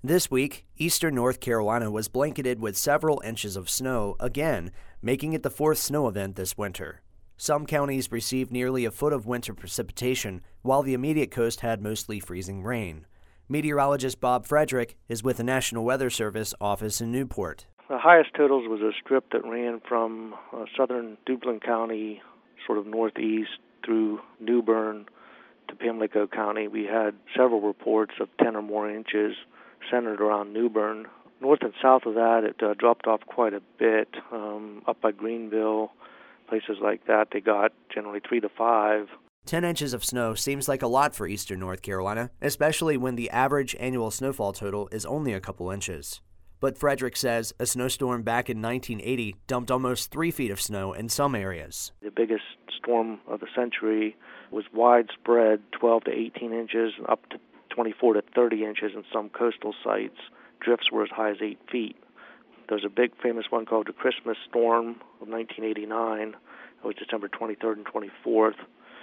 This week, eastern North Carolina was blanketed with several inches of snow again, making it the fourth snow event this winter. Some counties received nearly a foot of winter precipitation, while the immediate coast had mostly freezing rain. Meteorologist Bob Frederick is with the National Weather Service office in Newport. The highest totals was a strip that ran from southern Duplin County, sort of northeast, through New Bern to Pamlico County. We had several reports of 10 or more inches centered around New Bern. North and south of that, it dropped off quite a bit. Up by Greenville, places like that, they got generally 3 to 5. 10 inches of snow seems like a lot for eastern North Carolina, especially when the average annual snowfall total is only a couple inches. But Frederick says a snowstorm back in 1980 dumped almost 3 feet of snow in some areas. The biggest storm of the century was widespread, 12 to 18 inches, up to 24 to 30 inches in some coastal sites. Drifts were as high as 8 feet. There's a big famous one called the Christmas Storm of 1989. It was December 23rd and 24th.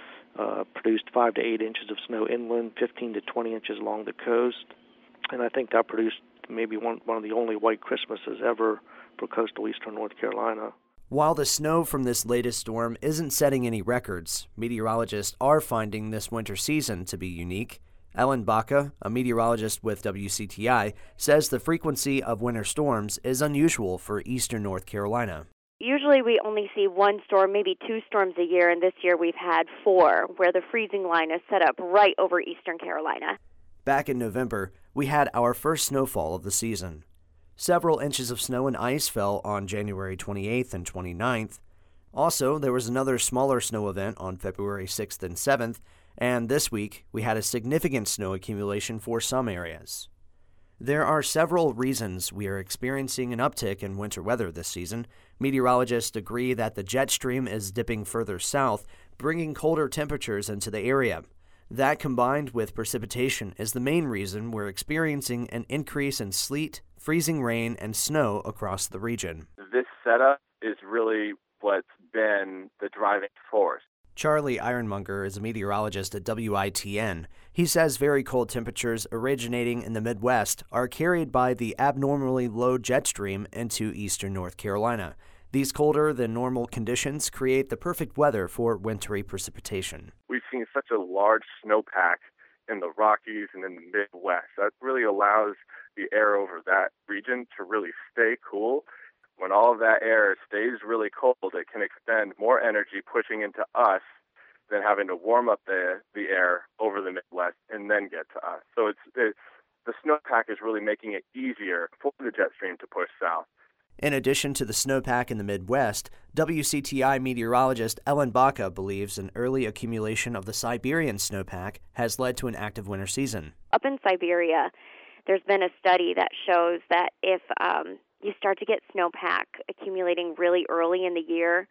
Produced 5 to 8 inches of snow inland, 15 to 20 inches along the coast. And I think that produced maybe one of the only white Christmases ever for coastal eastern North Carolina. While the snow from this latest storm isn't setting any records, meteorologists are finding this winter season to be unique. Ellen Baca, a meteorologist with WCTI, says the frequency of winter storms is unusual for eastern North Carolina. Usually we only see one storm, maybe 2 storms a year, and this year we've had 4, where the freezing line is set up right over eastern Carolina. Back in November, we had our first snowfall of the season. Several inches of snow and ice fell on January 28th and 29th. Also, there was another smaller snow event on February 6th and 7th, and this week we had a significant snow accumulation for some areas. There are several reasons we are experiencing an uptick in winter weather this season. Meteorologists agree that the jet stream is dipping further south, bringing colder temperatures into the area. That, combined with precipitation, is the main reason we're experiencing an increase in sleet, freezing rain, and snow across the region. This setup is really what's been the driving force. Charlie Ironmonger is a meteorologist at WITN. He says very cold temperatures originating in the Midwest are carried by the abnormally low jet stream into eastern North Carolina. These colder than normal conditions create the perfect weather for wintry precipitation. We've seen such a large snowpack in the Rockies and in the Midwest. That really allows the air over that region to really stay cool. When all of that air stays really cold, it can expend more energy pushing into us than having to warm up the air over the Midwest and then get to us. So the snowpack is really making it easier for the jet stream to push south. In addition to the snowpack in the Midwest, WCTI meteorologist Ellen Baca believes an early accumulation of the Siberian snowpack has led to an active winter season. Up in Siberia, there's been a study that shows that if you start to get snowpack accumulating really early in the year,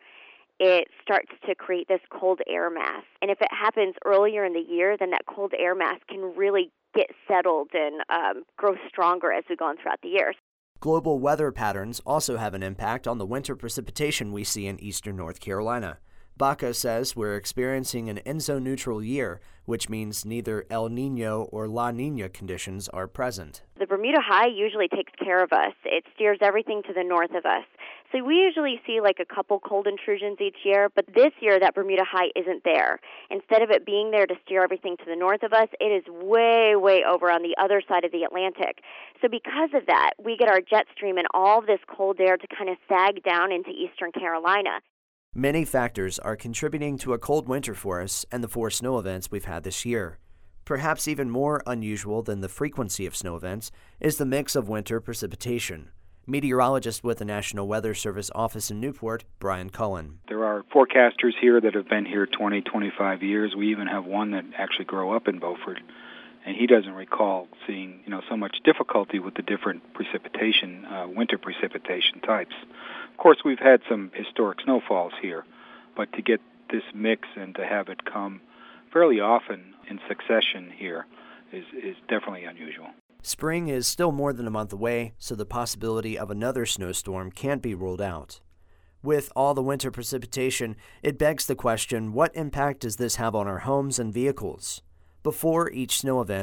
it starts to create this cold air mass. And if it happens earlier in the year, then that cold air mass can really get settled and grow stronger as we go on throughout the year. Global weather patterns also have an impact on the winter precipitation we see in eastern North Carolina. Baca says we're experiencing an ENSO-neutral year, which means neither El Niño or La Niña conditions are present. The Bermuda High usually takes care of us. It steers everything to the north of us. So we usually see like a couple cold intrusions each year, but this year that Bermuda High isn't there. Instead of it being there to steer everything to the north of us, it is way, way over on the other side of the Atlantic. So because of that, we get our jet stream and all of this cold air to kind of sag down into eastern Carolina. Many factors are contributing to a cold winter for us and the 4 snow events we've had this year. Perhaps even more unusual than the frequency of snow events is the mix of winter precipitation. Meteorologist with the National Weather Service office in Newport, Brian Cullen. There are forecasters here that have been here 20, 25 years. We even have one that actually grew up in Beaufort, and he doesn't recall seeing, so much difficulty with the different precipitation, winter precipitation types. Of course, we've had some historic snowfalls here, but to get this mix and to have it come fairly often in succession here is definitely unusual. Spring is still more than a month away, so the possibility of another snowstorm can't be ruled out. With all the winter precipitation, it begs the question, what impact does this have on our homes and vehicles? Before each snow event,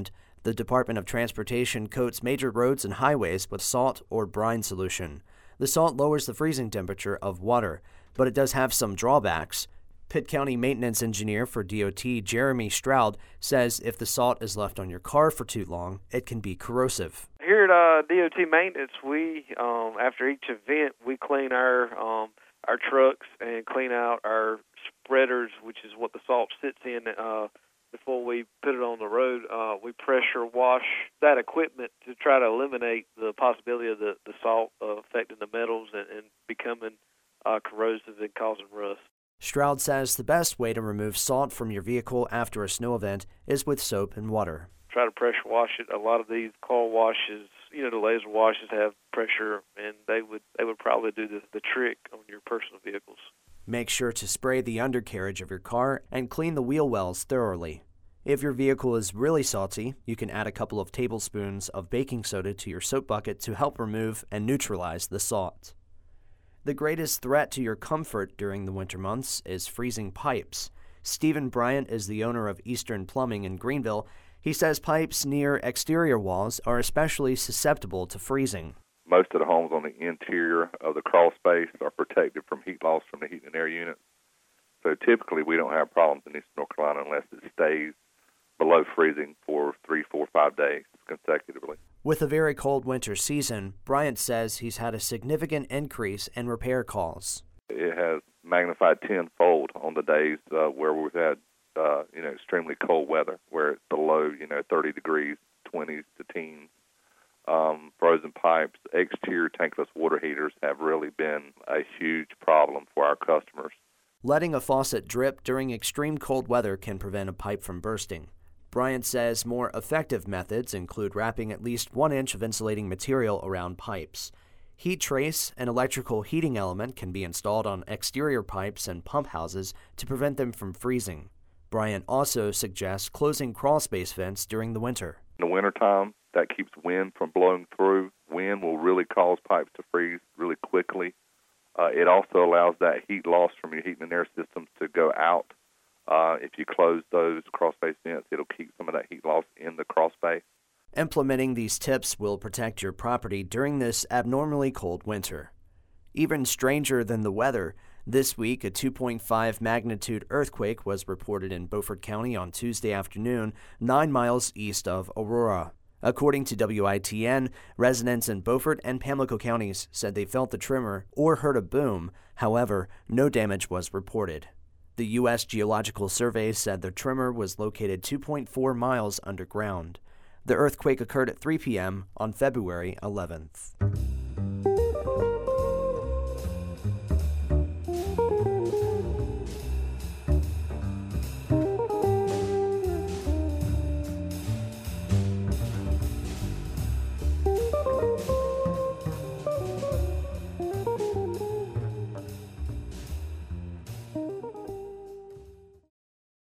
The Department of Transportation coats major roads and highways with salt or brine solution. The salt lowers the freezing temperature of water, but it does have some drawbacks. Pitt County maintenance engineer for DOT, Jeremy Stroud, says if the salt is left on your car for too long, it can be corrosive. Here at DOT maintenance, we after each event we clean our trucks and clean out our spreaders, which is what the salt sits in. Before we put it on the road, we pressure wash that equipment to try to eliminate the possibility of the salt affecting the metals and becoming corrosive and causing rust. Stroud says the best way to remove salt from your vehicle after a snow event is with soap and water. Try to pressure wash it. A lot of these car washes, the laser washes have pressure, and they would probably do the trick on your personal vehicles. Make sure to spray the undercarriage of your car and clean the wheel wells thoroughly. If your vehicle is really salty, you can add a couple of tablespoons of baking soda to your soap bucket to help remove and neutralize the salt. The greatest threat to your comfort during the winter months is freezing pipes. Stephen Bryant is the owner of Eastern Plumbing in Greenville. He says pipes near exterior walls are especially susceptible to freezing. Most of the homes on the interior of the crawl space are protected from heat loss from the heat and air units. So typically we don't have problems in Eastern North Carolina unless it stays below freezing for 3, 4, 5 days consecutively. With a very cold winter season, Bryant says he's had a significant increase in repair calls. It has magnified tenfold on the days where we've had extremely cold weather, where it's below 30 degrees, 20s to teens. Frozen pipes, exterior tankless water heaters have really been a huge problem for our customers. Letting a faucet drip during extreme cold weather can prevent a pipe from bursting. Bryant says more effective methods include wrapping at least 1 inch of insulating material around pipes. Heat trace, an electrical heating element, can be installed on exterior pipes and pump houses to prevent them from freezing. Bryant also suggests closing crawlspace vents during the winter. In the wintertime, that keeps wind from blowing through. Wind will really cause pipes to freeze really quickly. It also allows that heat loss from your heating and air systems to go out. If you close those crawlspace vents, it'll keep some of that heat loss in the crawlspace. Implementing these tips will protect your property during this abnormally cold winter. Even stranger than the weather, this week a 2.5 magnitude earthquake was reported in Beaufort County on Tuesday afternoon, 9 miles east of Aurora. According to WITN, residents in Beaufort and Pamlico counties said they felt the tremor or heard a boom. However, no damage was reported. The U.S. Geological Survey said the tremor was located 2.4 miles underground. The earthquake occurred at 3 p.m. on February 11th.